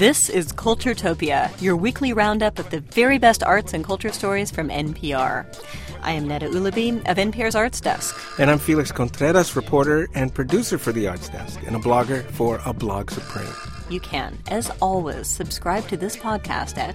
This is Culturetopia, your weekly roundup of the very best arts and culture stories from NPR. I am Neda Ulaby of NPR's Arts Desk. And I'm Felix Contreras, reporter and producer for the Arts Desk, and a blogger for A Blog Supreme. You can, as always, subscribe to this podcast at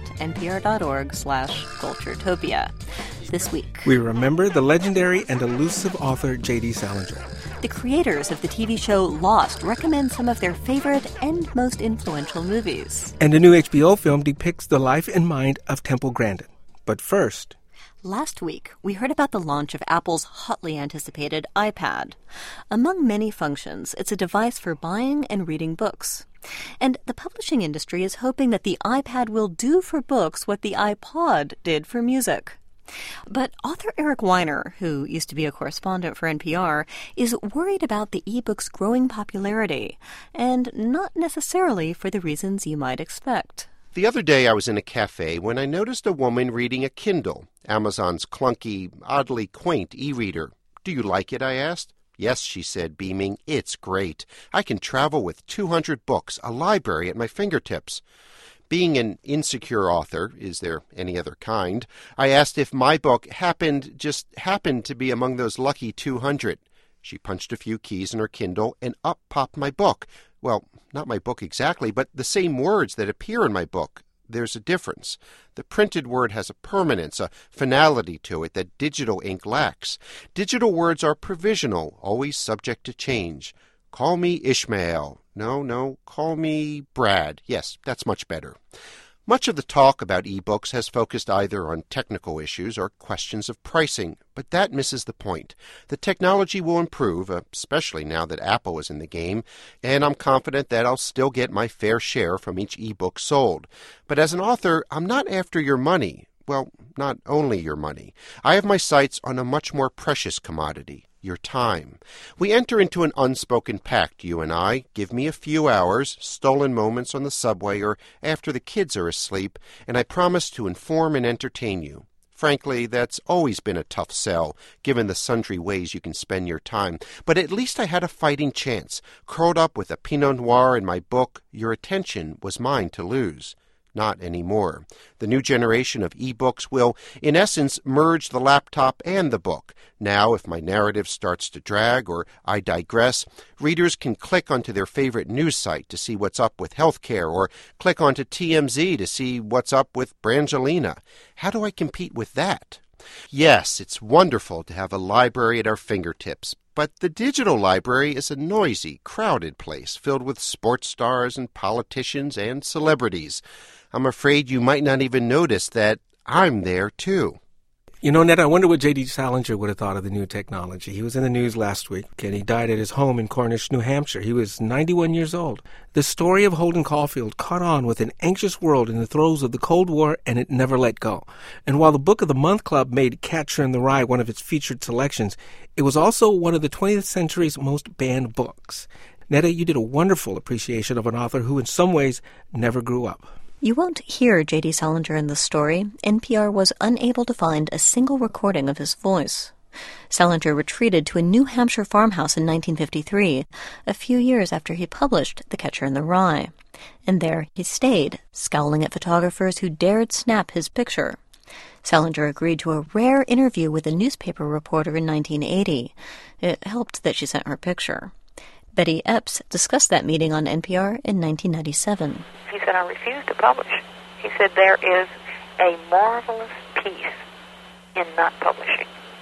npr.org/Culturetopia. This week, we remember the legendary and elusive author J.D. Salinger. The creators of the TV show Lost recommend some of their favorite and most influential movies. And a new HBO film depicts the life and mind of Temple Grandin. But first... Last week, we heard about the launch of Apple's hotly anticipated iPad. Among many functions, it's a device for buying and reading books. And the publishing industry is hoping that the iPad will do for books what the iPod did for music. But author Eric Weiner, who used to be a correspondent for NPR, is worried about the e-book's growing popularity, and not necessarily for the reasons you might expect. The other day I was in a cafe when I noticed a woman reading a Kindle, Amazon's clunky, oddly quaint e-reader. "Do you like it?" I asked. "Yes," she said, beaming. "It's great. I can travel with 200 books, a library at my fingertips." Being an insecure author, is there any other kind, I asked if my book happened to be among those lucky 200. She punched a few keys in her Kindle, and up popped my book. Well, not my book exactly, but the same words that appear in my book. There's a difference. The printed word has a permanence, a finality to it that digital ink lacks. Digital words are provisional, always subject to change. Call me Ishmael. No, call me Brad. Yes, that's much better. Much of the talk about e-books has focused either on technical issues or questions of pricing, but that misses the point. The technology will improve, especially now that Apple is in the game, and I'm confident that I'll still get my fair share from each e-book sold. But as an author, I'm not after your money. Well, not only your money. I have my sights on a much more precious commodity. Your time. We enter into an unspoken pact, you and I. Give me a few hours, stolen moments on the subway or after the kids are asleep, and I promise to inform and entertain you. Frankly, that's always been a tough sell, given the sundry ways you can spend your time. But at least I had a fighting chance. Curled up with a Pinot Noir in my book, your attention was mine to lose. Not anymore. The new generation of e-books will, in essence, merge the laptop and the book. Now, if my narrative starts to drag or I digress, readers can click onto their favorite news site to see what's up with healthcare or click onto TMZ to see what's up with Brangelina. How do I compete with that? Yes, it's wonderful to have a library at our fingertips, but the digital library is a noisy, crowded place filled with sports stars and politicians and celebrities. I'm afraid you might not even notice that I'm there, too. You know, Ned, I wonder what J.D. Salinger would have thought of the new technology. He was in the news last week, and he died at his home in Cornish, New Hampshire. He was 91 years old. The story of Holden Caulfield caught on with an anxious world in the throes of the Cold War, and it never let go. And while the Book of the Month Club made Catcher in the Rye one of its featured selections, it was also one of the 20th century's most banned books. Neda, you did a wonderful appreciation of an author who in some ways never grew up. You won't hear J.D. Salinger in this story. NPR was unable to find a single recording of his voice. Salinger retreated to a New Hampshire farmhouse in 1953, a few years after he published The Catcher in the Rye. And there he stayed, scowling at photographers who dared snap his picture. Salinger agreed to a rare interview with a newspaper reporter in 1980. It helped that she sent her picture. Betty Epps discussed that meeting on NPR in 1997. He said, "I refuse to publish." He said, "There is a marvelous peace in not publishing."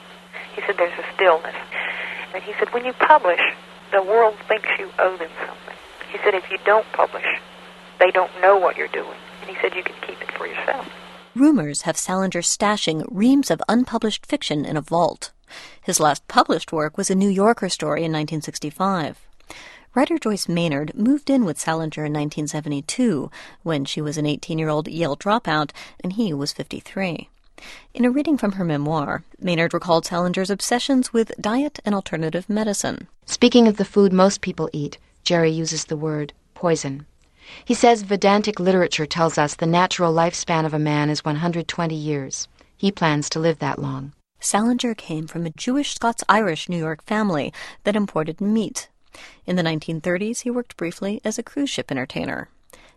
He said, "There's a stillness." And he said, "When you publish, the world thinks you owe them something." He said, "If you don't publish, they don't know what you're doing." And he said, "You can keep it for yourself." Rumors have Salinger stashing reams of unpublished fiction in a vault. His last published work was a New Yorker story in 1965. Writer Joyce Maynard moved in with Salinger in 1972, when she was an 18-year-old Yale dropout and he was 53. In a reading from her memoir, Maynard recalled Salinger's obsessions with diet and alternative medicine. Speaking of the food most people eat, Jerry uses the word poison. He says Vedantic literature tells us the natural lifespan of a man is 120 years. He plans to live that long. Salinger came from a Jewish Scots-Irish New York family that imported meat. In the 1930s, he worked briefly as a cruise ship entertainer.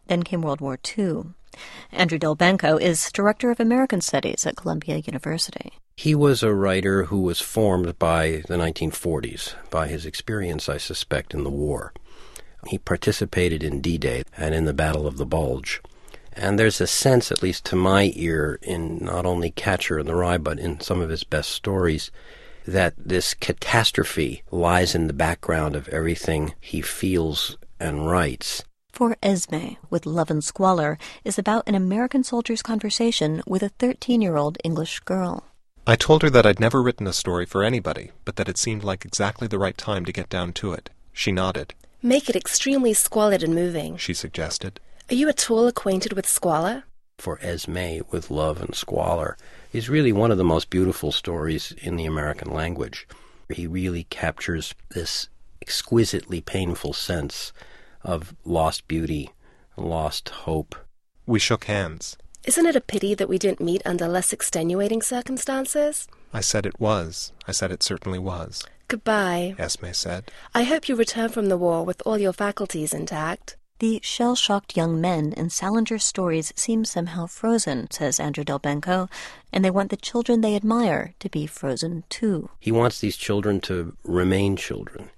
Then came World War II. Andrew Delbanco is Director of American Studies at Columbia University. He was a writer who was formed by the 1940s, by his experience, I suspect, in the war. He participated in D-Day and in the Battle of the Bulge. And there's a sense, at least to my ear, in not only Catcher in the Rye, but in some of his best stories, that this catastrophe lies in the background of everything he feels and writes. For Esme, with Love and Squalor, is about an American soldier's conversation with a 13-year-old English girl. I told her that I'd never written a story for anybody, but that it seemed like exactly the right time to get down to it. She nodded. Make it extremely squalid and moving, she suggested. Are you at all acquainted with squalor? For Esme, with Love and Squalor, is really one of the most beautiful stories in the American language. He really captures this exquisitely painful sense of lost beauty, lost hope. We shook hands. Isn't it a pity that we didn't meet under less extenuating circumstances? I said it was. I said it certainly was. Goodbye, Esme said. I hope you return from the war with all your faculties intact. The shell-shocked young men in Salinger's stories seem somehow frozen, says Andrew Delbanco, and they want the children they admire to be frozen too. He wants these children to remain children.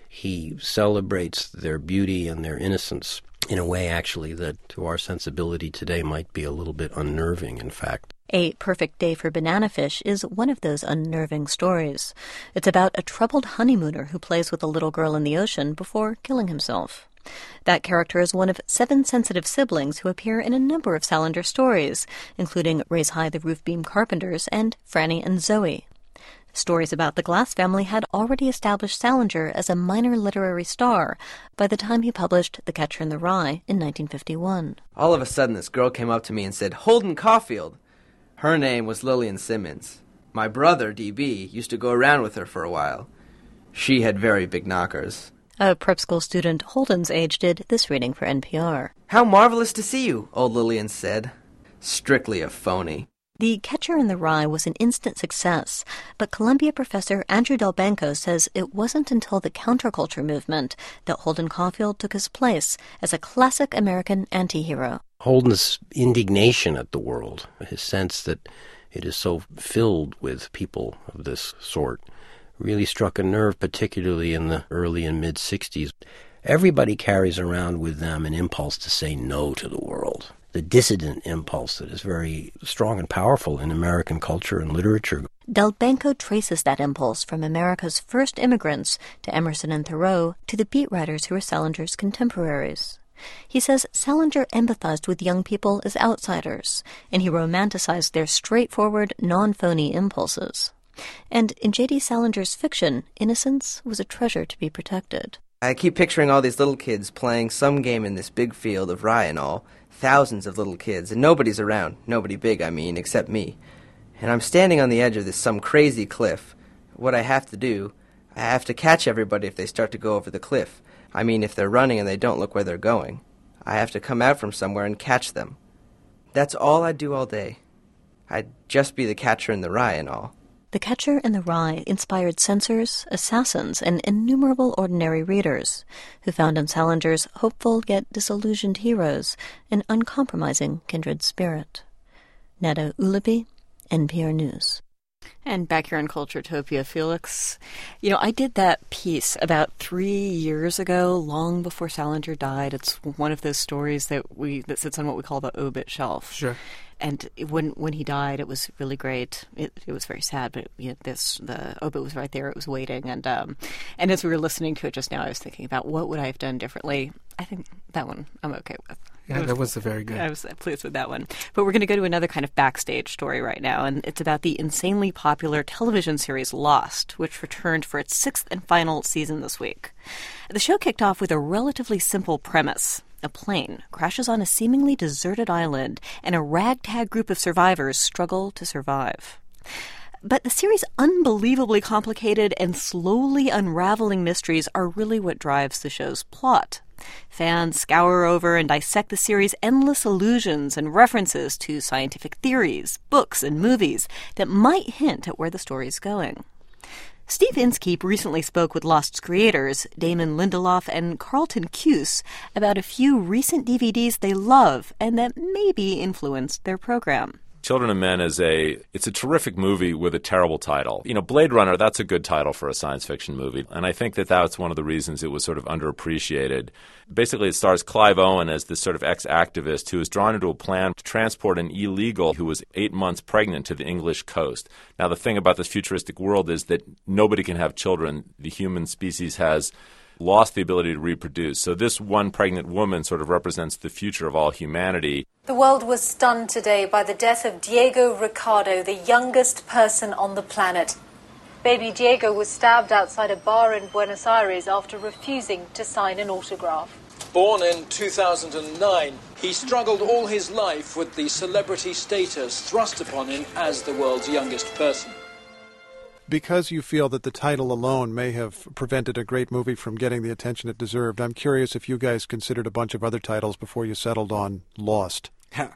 He celebrates their beauty and their innocence in a way, actually, that to our sensibility today might be a little bit unnerving, in fact. A Perfect Day for Banana Fish is one of those unnerving stories. It's about a troubled honeymooner who plays with a little girl in the ocean before killing himself. That character is one of 7 sensitive siblings who appear in a number of Salinger stories, including Raise High the Roof Beam Carpenters and Franny and Zoe. Stories about the Glass family had already established Salinger as a minor literary star by the time he published The Catcher in the Rye in 1951. All of a sudden, this girl came up to me and said, "Holden Caulfield." Her name was Lillian Simmons. My brother, D.B., used to go around with her for a while. She had very big knockers. A prep school student Holden's age did this reading for NPR. "How marvelous to see you," old Lillian said. Strictly a phony. The Catcher in the Rye was an instant success, but Columbia professor Andrew Delbanco says it wasn't until the counterculture movement that Holden Caulfield took his place as a classic American anti-hero. Holden's indignation at the world, his sense that it is so filled with people of this sort, really struck a nerve, particularly in the early and mid-'60s. Everybody carries around with them an impulse to say no to the world. The dissident impulse that is very strong and powerful in American culture and literature. Delbanco traces that impulse from America's first immigrants to Emerson and Thoreau to the beat writers who were Salinger's contemporaries. He says Salinger empathized with young people as outsiders, and he romanticized their straightforward, non-phony impulses. And in J.D. Salinger's fiction, innocence was a treasure to be protected. I keep picturing all these little kids playing some game in this big field of rye and all. Thousands of little kids, and nobody's around. Nobody big, I mean, except me. And I'm standing on the edge of some crazy cliff. What I have to do, I have to catch everybody if they start to go over the cliff. I mean, if they're running and they don't look where they're going. I have to come out from somewhere and catch them. That's all I'd do all day. I'd just be the catcher in the rye and all. The Catcher in the Rye inspired censors, assassins, and innumerable ordinary readers who found in Salinger's hopeful yet disillusioned heroes an uncompromising kindred spirit. Neda Ulaby, NPR News. And back here in Culturetopia, Felix, I did that piece about 3 years ago, long before Salinger died. It's one of those stories that sits on what we call the obit shelf. Sure. And when he died, it was really great. It was very sad, but the obit was right there. It was waiting, and as we were listening to it just now, I was thinking about what would I have done differently. I think that one I'm okay with. Yeah, that was very good. I was pleased with that one. But we're going to go to another kind of backstage story right now, and it's about the insanely popular television series Lost, which returned for its 6th and final season this week. The show kicked off with a relatively simple premise. A plane crashes on a seemingly deserted island, and a ragtag group of survivors struggle to survive. But the series' unbelievably complicated and slowly unraveling mysteries are really what drives the show's plot. Fans scour over and dissect the series' endless allusions and references to scientific theories, books, and movies that might hint at where the story's going. Steve Inskeep recently spoke with Lost's creators, Damon Lindelof and Carlton Cuse, about a few recent DVDs they love and that maybe influenced their program. Children of Men it's a terrific movie with a terrible title. Blade Runner, that's a good title for a science fiction movie. And I think that that's one of the reasons it was sort of underappreciated. Basically, it stars Clive Owen as this sort of ex-activist who is drawn into a plan to transport an illegal who was 8 months pregnant to the English coast. Now, the thing about this futuristic world is that nobody can have children. The human species has lost the ability to reproduce. So this one pregnant woman sort of represents the future of all humanity. The world was stunned today by the death of Diego Ricardo, the youngest person on the planet. Baby Diego was stabbed outside a bar in Buenos Aires after refusing to sign an autograph. Born in 2009, he struggled all his life with the celebrity status thrust upon him as the world's youngest person. Because you feel that the title alone may have prevented a great movie from getting the attention it deserved, I'm curious if you guys considered a bunch of other titles before you settled on Lost.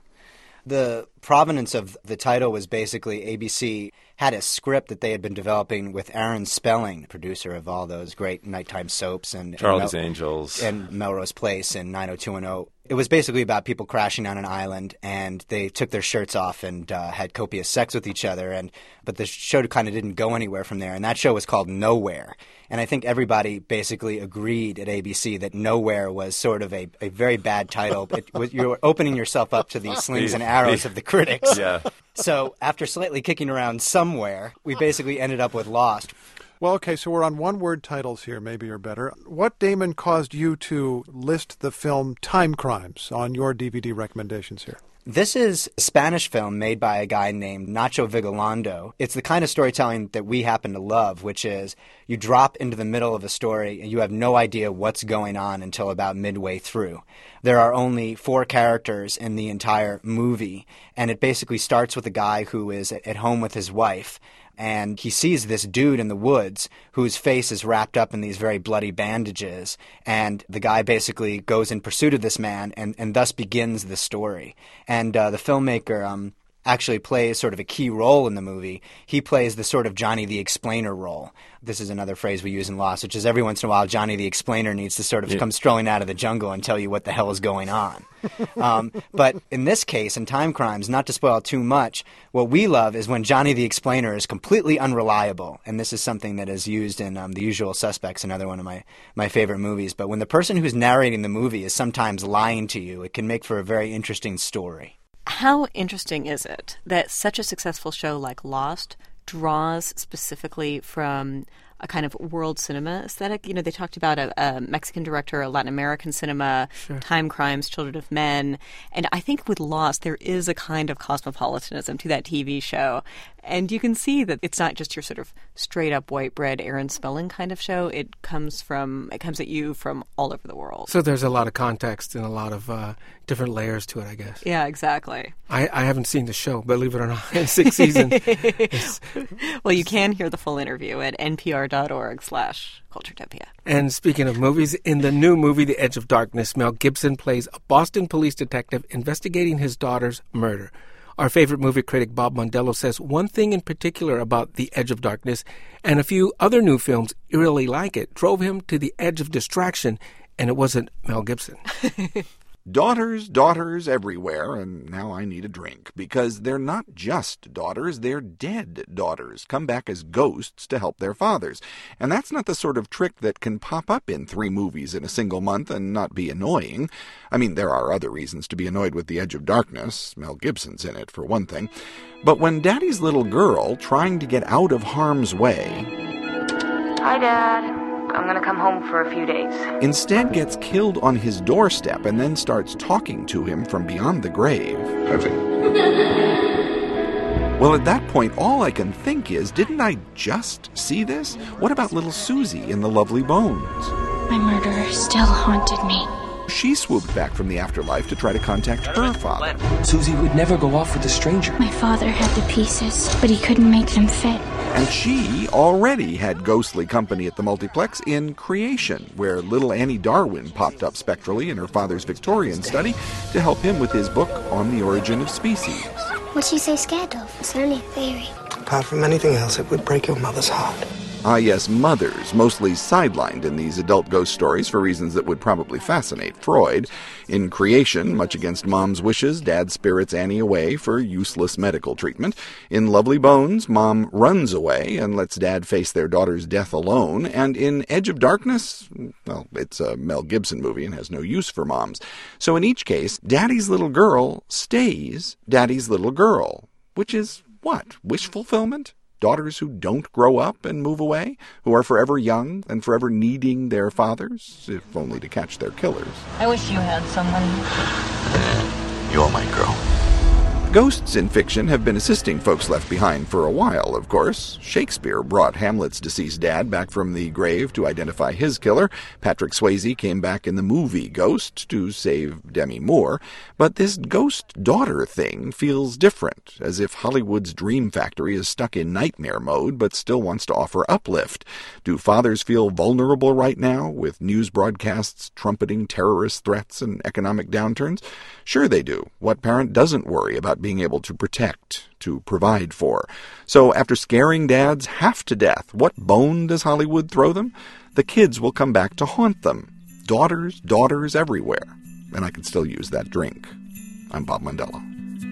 The provenance of the title was basically ABC had a script that they had been developing with Aaron Spelling, producer of all those great nighttime soaps and Charlie's Angels and Melrose Place and 90210. It was basically about people crashing on an island, and they took their shirts off and had copious sex with each other. But the show kind of didn't go anywhere from there, and that show was called Nowhere. And I think everybody basically agreed at ABC that Nowhere was sort of a very bad title. You're opening yourself up to the slings and arrows of the critics. Yeah. So after slightly kicking around somewhere, we basically ended up with Lost. Well, okay, so we're on one-word titles here, maybe or better. What, Damon, caused you to list the film Time Crimes on your DVD recommendations here? This is a Spanish film made by a guy named Nacho Vigalondo. It's the kind of storytelling that we happen to love, which is you drop into the middle of a story and you have no idea what's going on until about midway through. There are only 4 characters in the entire movie, and it basically starts with a guy who is at home with his wife, and he sees this dude in the woods whose face is wrapped up in these very bloody bandages, and the guy basically goes in pursuit of this man, and thus begins the story. And the filmmaker actually plays sort of a key role in the movie. He plays the sort of Johnny the Explainer role. This is another phrase we use in Lost, which is every once in a while Johnny the Explainer needs to sort of come strolling out of the jungle and tell you what the hell is going on. But in this case, in Time Crimes, not to spoil too much, what we love is when Johnny the Explainer is completely unreliable. And this is something that is used in The Usual Suspects, another one of my favorite movies. But when the person who's narrating the movie is sometimes lying to you, it can make for a very interesting story. How interesting is it that such a successful show like Lost draws specifically from a kind of world cinema aesthetic? You know, they talked about a Mexican director, a Latin American cinema, Time Crimes, Children of Men. And I think with Lost, there is a kind of cosmopolitanism to that TV show. And you can see that it's not just your sort of straight up white bread Aaron Spelling kind of show. It comes at you from all over the world. So there's a lot of context and a lot of different layers to it, I guess. Yeah, exactly. I haven't seen the show, believe it or not, in 6 seasons. Well, you can hear the full interview at npr.org/Culturetopia. And speaking of movies, in the new movie, The Edge of Darkness, Mel Gibson plays a Boston police detective investigating his daughter's murder. Our favorite movie critic, Bob Mondello, says one thing in particular about The Edge of Darkness and a few other new films eerily like it drove him to the edge of distraction, and it wasn't Mel Gibson. Daughters everywhere, and now I need a drink, because they're not just daughters, they're dead daughters, come back as ghosts to help their fathers. And that's not the sort of trick that can pop up in 3 movies in a single month and not be annoying. I mean, there are other reasons to be annoyed with The Edge of Darkness. Mel Gibson's in it, for one thing. But when Daddy's little girl, trying to get out of harm's way... Hi, Dad. I'm going to come home for a few days. Instead gets killed on his doorstep and then starts talking to him from beyond the grave. Perfect. Well, at that point, all I can think is, didn't I just see this? What about little Susie in The Lovely Bones? My murderer still haunted me. She swooped back from the afterlife to try to contact her father. Susie would never go off with a stranger. My father had the pieces, but he couldn't make them fit. And she already had ghostly company at the multiplex in Creation, where little Annie Darwin popped up spectrally in her father's Victorian study to help him with his book on the origin of species. What's she so scared of? It's only a theory. Apart from anything else, it would break your mother's heart. Ah, yes, mothers, mostly sidelined in these adult ghost stories for reasons that would probably fascinate Freud. In Creation, much against Mom's wishes, Dad spirits Annie away for useless medical treatment. In Lovely Bones, Mom runs away and lets Dad face their daughter's death alone. And in Edge of Darkness, well, it's a Mel Gibson movie and has no use for moms. So in each case, Daddy's little girl stays Daddy's little girl, which is what? Wish fulfillment? Daughters who don't grow up and move away, who are forever young and forever needing their fathers, if only to catch their killers. I wish you had someone. You're my girl. Ghosts in fiction have been assisting folks left behind for a while, of course. Shakespeare brought Hamlet's deceased dad back from the grave to identify his killer. Patrick Swayze came back in the movie Ghost to save Demi Moore. But this ghost daughter thing feels different, as if Hollywood's dream factory is stuck in nightmare mode but still wants to offer uplift. Do fathers feel vulnerable right now, with news broadcasts trumpeting terrorist threats and economic downturns? Sure they do. What parent doesn't worry about being able to protect, to provide for? So after scaring dads half to death, what bone does Hollywood throw them? The kids will come back to haunt them. Daughters everywhere. And I can still use that drink. I'm Bob Mondello.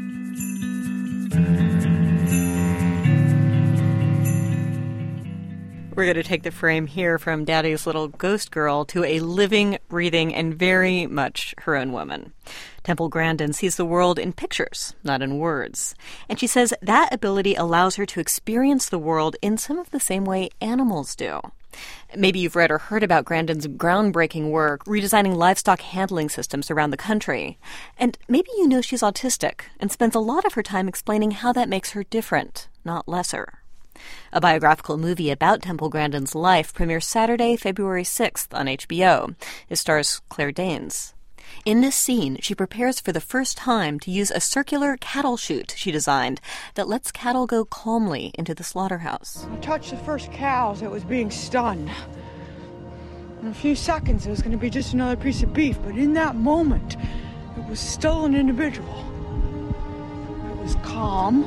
We're going to take the frame here from Daddy's Little Ghost Girl to a living, breathing, and very much her own woman. Temple Grandin sees the world in pictures, not in words. And she says that ability allows her to experience the world in some of the same way animals do. Maybe you've read or heard about Grandin's groundbreaking work redesigning livestock handling systems around the country. And maybe you know she's autistic and spends a lot of her time explaining how that makes her different, not lesser. A biographical movie about Temple Grandin's life premieres Saturday, February 6th on HBO. It stars Claire Danes. In this scene, she prepares for the first time to use a circular cattle chute she designed that lets cattle go calmly into the slaughterhouse. I touched the first cow as it was being stunned. In a few seconds, it was going to be just another piece of beef, but in that moment, it was still an individual. It was calm.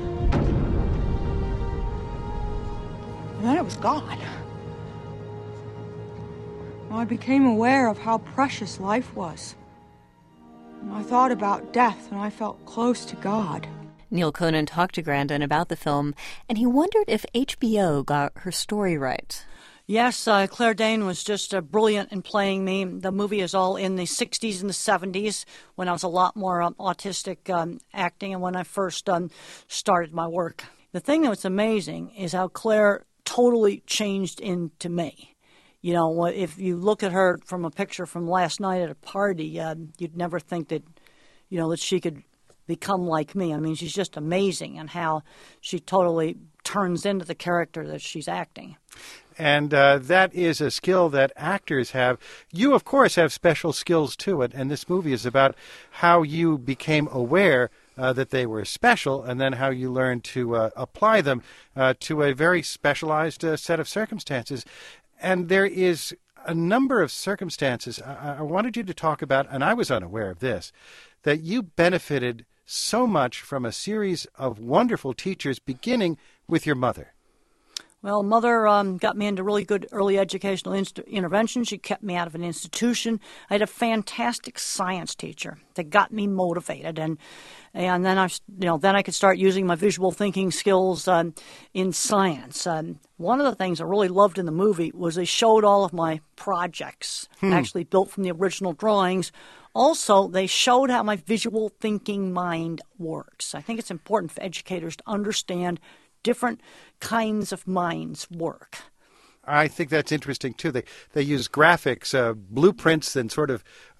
And then it was gone. I became aware of how precious life was. And I thought about death, and I felt close to God. Neil Conan talked to Grandin about the film, and he wondered if HBO got her story right. Yes, Claire Danes was just brilliant in playing me. The movie is all in the 60s and the 70s, when I was a lot more autistic acting and when I first started my work. The thing that was amazing is how Claire totally changed into me. You know, if you look at her from a picture from last night at a party, you'd never think that, you know, that she could become like me. I mean, she's just amazing in how she totally turns into the character that she's acting. And that is a skill that actors have. You, of course, have special skills to it, and this movie is about how you became aware that they were special, and then how you learned to apply them to a very specialized set of circumstances. And there is a number of circumstances I wanted you to talk about, and I was unaware of this, that you benefited so much from a series of wonderful teachers, beginning with your mother. Well, Mother got me into really good early educational intervention. She kept me out of an institution. I had a fantastic science teacher that got me motivated, and then I could start using my visual thinking skills in science. One of the things I really loved in the movie was they showed all of my projects, actually built from the original drawings. Also, they showed how my visual thinking mind works. I think it's important for educators to understand different kinds of minds work. I think that's interesting, too. They use graphics, blueprints, and sort of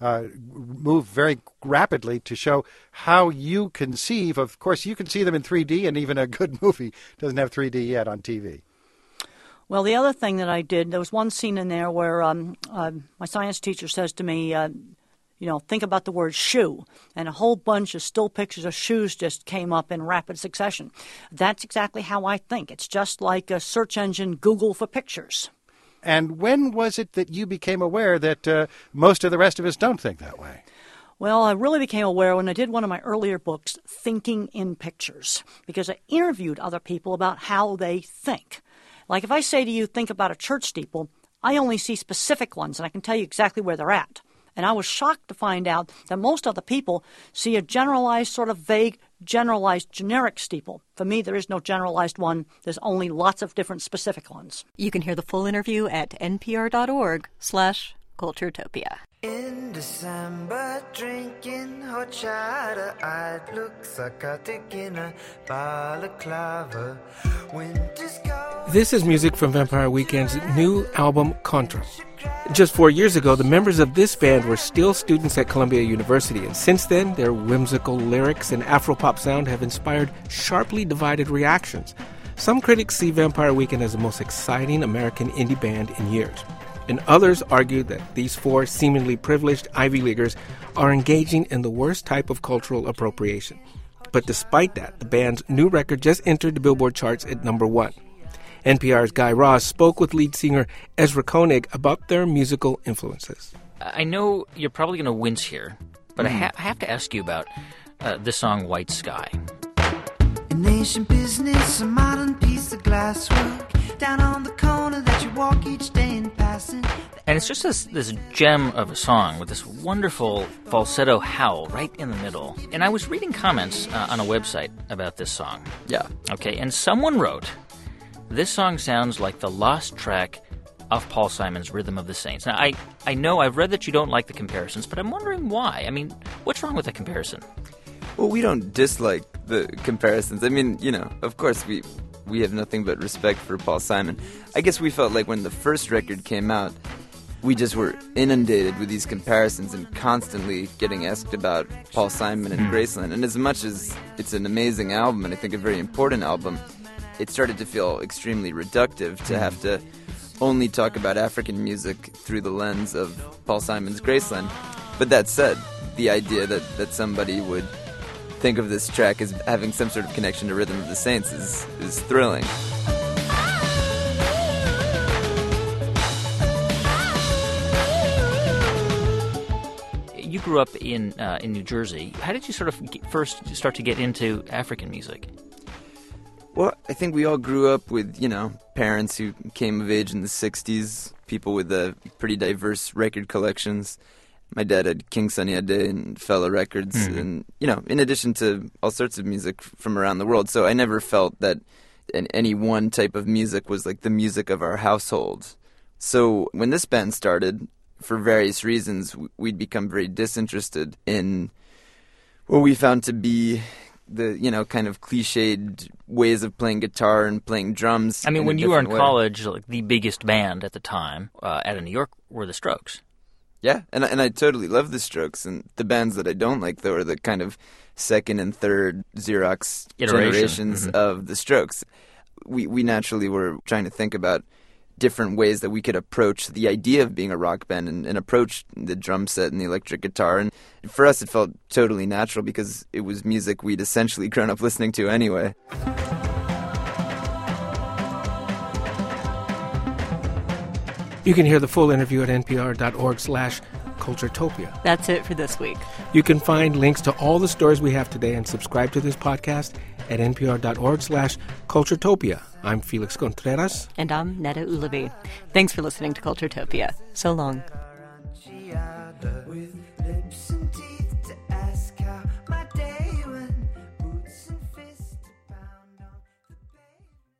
move very rapidly to show how you conceive. Of course, you can see them in 3D, and even a good movie doesn't have 3D yet on TV. Well, the other thing that I did, there was one scene in there where my science teacher says to me, think about the word shoe. And a whole bunch of still pictures of shoes just came up in rapid succession. That's exactly how I think. It's just like a search engine Google for pictures. And when was it that you became aware that most of the rest of us don't think that way? Well, I really became aware when I did one of my earlier books, Thinking in Pictures, because I interviewed other people about how they think. Like if I say to you, think about a church steeple, I only see specific ones, and I can tell you exactly where they're at. And I was shocked to find out that most other people see a generalized, sort of vague, generalized, generic steeple. For me, there is no generalized one. There's only lots of different specific ones. You can hear the full interview at npr.org/Culturetopia. In December, drinking horchata, I'd look psychotic in a balaclava. Winter's cold. This is music from Vampire Weekend's new album, Contra. Just 4 years ago, the members of this band were still students at Columbia University, and since then, their whimsical lyrics and Afropop sound have inspired sharply divided reactions. Some critics see Vampire Weekend as the most exciting American indie band in years, and others argue that these four seemingly privileged Ivy Leaguers are engaging in the worst type of cultural appropriation. But despite that, the band's new record just entered the Billboard charts at number 1. NPR's Guy Raz spoke with lead singer Ezra Koenig about their musical influences. I know you're probably going to wince here, but I have to ask you about this song, White Sky. An ancient business, a modern piece of glasswork, down on the corner that you walk each day in passing. And it's just this gem of a song with this wonderful falsetto howl right in the middle. And I was reading comments on a website about this song. Yeah. Okay, and someone wrote, this song sounds like the lost track of Paul Simon's Rhythm of the Saints. Now, I know I've read that you don't like the comparisons, but I'm wondering why. I mean, what's wrong with the comparison? Well, we don't dislike the comparisons. I mean, of course we have nothing but respect for Paul Simon. I guess we felt like when the first record came out, we just were inundated with these comparisons and constantly getting asked about Paul Simon and Graceland. And as much as it's an amazing album, and I think a very important album, it started to feel extremely reductive to have to only talk about African music through the lens of Paul Simon's Graceland. But that said, the idea that somebody would think of this track as having some sort of connection to Rhythm of the Saints is thrilling. You grew up in New Jersey. How did you sort of first start to get into African music? Well, I think we all grew up with, parents who came of age in the 60s, people with pretty diverse record collections. My dad had King Sunny Ade and Fela Records, and, in addition to all sorts of music from around the world. So I never felt that any one type of music was like the music of our household. So when this band started, for various reasons, we'd become very disinterested in what we found to be the, kind of cliched ways of playing guitar and playing drums. I mean, when you were in college, like the biggest band at the time out of New York were the Strokes. Yeah, and I totally love the Strokes, and the bands that I don't like, though, are the kind of second and third Xerox generations of the Strokes. We naturally were trying to think about different ways that we could approach the idea of being a rock band and approach the drum set and the electric guitar. And for us, it felt totally natural because it was music we'd essentially grown up listening to anyway. You can hear the full interview at npr.org/Culturetopia. That's it for this week. You can find links to all the stories we have today and subscribe to this podcast at npr.org/Culturetopia. I'm Felix Contreras. And I'm Neda Ulavi. Thanks for listening to Culturetopia. So long. With lips and teeth.